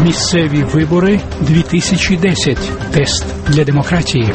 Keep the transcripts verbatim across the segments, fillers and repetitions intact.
Місцеві вибори дві тисячі десять. Тест для демократії.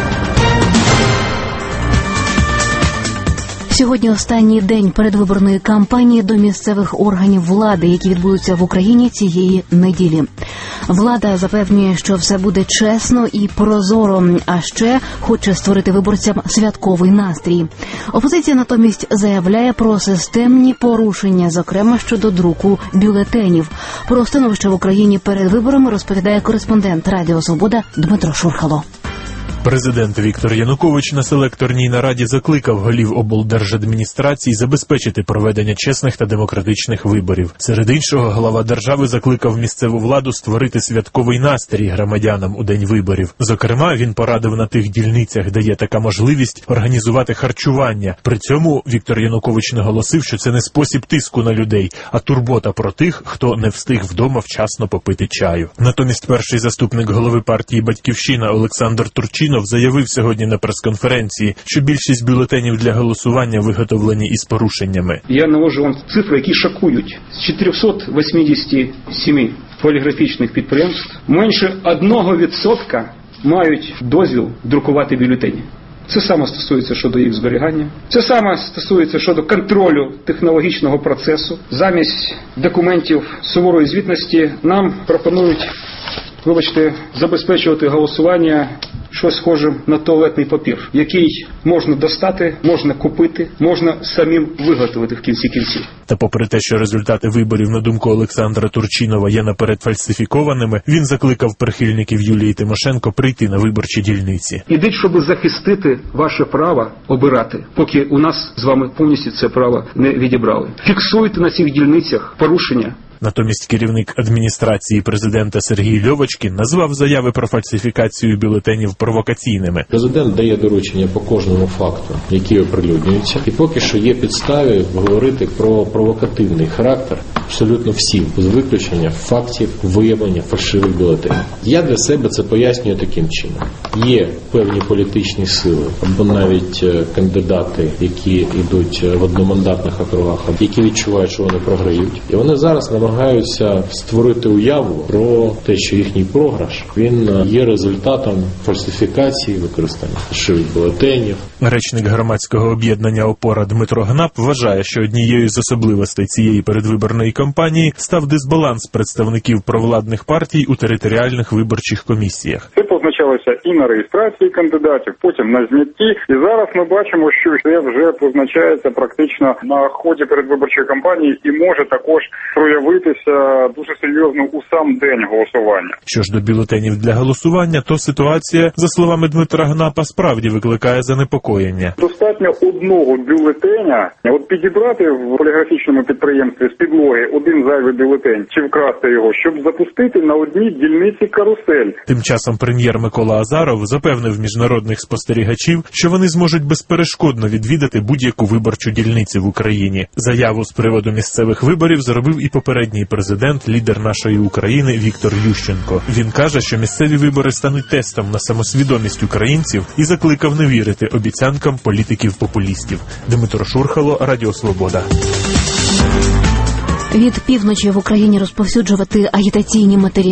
Сьогодні останній день передвиборної кампанії до місцевих органів влади, які відбудуться в Україні цієї неділі. Влада запевнює, що все буде чесно і прозоро, а ще хоче створити виборцям святковий настрій. Опозиція натомість заявляє про системні порушення, зокрема щодо друку бюлетенів. Про становище в Україні перед виборами розповідає кореспондент Радіо Свобода Дмитро Шурхало. Президент Віктор Янукович на селекторній нараді закликав голів облдержадміністрацій забезпечити проведення чесних та демократичних виборів. Серед іншого, глава держави закликав місцеву владу створити святковий настрій громадянам у день виборів. Зокрема, він порадив на тих дільницях, де є така можливість, організувати харчування. При цьому Віктор Янукович наголосив, що це не спосіб тиску на людей, а турбота про тих, хто не встиг вдома вчасно попити чаю. Натомість перший заступник голови партії «Батьківщина» Олександр Турчинов заявив сьогодні на прес-конференції, що більшість бюлетенів для голосування виготовлені із порушеннями. Я навожу вам цифри, які шокують. З чотирьохсот вісімдесят сім поліграфічних підприємств менше одного відсотка мають дозвіл друкувати бюлетені. Це саме стосується щодо їх зберігання. Це саме стосується щодо контролю технологічного процесу. Замість документів суворої звітності нам пропонують, вибачте, забезпечувати голосування щось схоже на туалетний папір, який можна достати, можна купити, можна самим виготовити в кінці кінців. Та попри те, що результати виборів, на думку Олександра Турчинова, є наперед фальсифікованими, він закликав прихильників Юлії Тимошенко прийти на виборчі дільниці. Ідіть, щоб захистити ваше право обирати, поки у нас з вами повністю це право не відібрали. Фіксуйте на цих дільницях порушення. Натомість керівник адміністрації президента Сергій Льовочкін назвав заяви про фальсифікацію бюлетенів провокаційними. Президент дає доручення по кожному факту, який оприлюднюється, і поки що є підстави говорити про провокативний характер абсолютно всім, з виключення фактів виявлення фальшивих бюлетенів. Я для себе це пояснюю таким чином. Є певні політичні сили, або навіть кандидати, які йдуть в одномандатних округах, які відчувають, що вони програють, і вони зараз намагаються намагаються створити уяву про те, що їхній програш, він є результатом фальсифікації, використання фальшивих бюлетенів. Речник громадського об'єднання «Опора» Дмитро Гнап вважає, що однією з особливостей цієї передвиборної кампанії став дисбаланс представників провладних партій у територіальних виборчих комісіях. Це позначалося і на реєстрації кандидатів, потім на знятті. І зараз ми бачимо, що це вже позначається практично на ході передвиборчої кампанії і може також проявитися дуже серйозно у сам день голосування. Що ж до бюлетенів для голосування, то ситуація, за словами Дмитра Гнапа, справді викликає занепокоєння. Достатньо одного бюлетеня, от підібрати в поліграфічному підприємстві з підлоги один зайвий бюлетень, чи вкрасти його, щоб запустити на одній дільниці карусель. Тим часом прем'єр Микола Азаров запевнив міжнародних спостерігачів, що вони зможуть безперешкодно відвідати будь-яку виборчу дільницю в Україні. Заяву з приводу місцевих виборів зробив і попередній президент, лідер нашої України Віктор Ющенко. Він каже, що місцеві вибори стануть тестом на самосвідомість українців і закликав не вірити обіцянкам політиків-популістів. Дмитро Шурхало, Радіо Свобода. Від півночі в Україні розповсюджувати агітаційні матеріали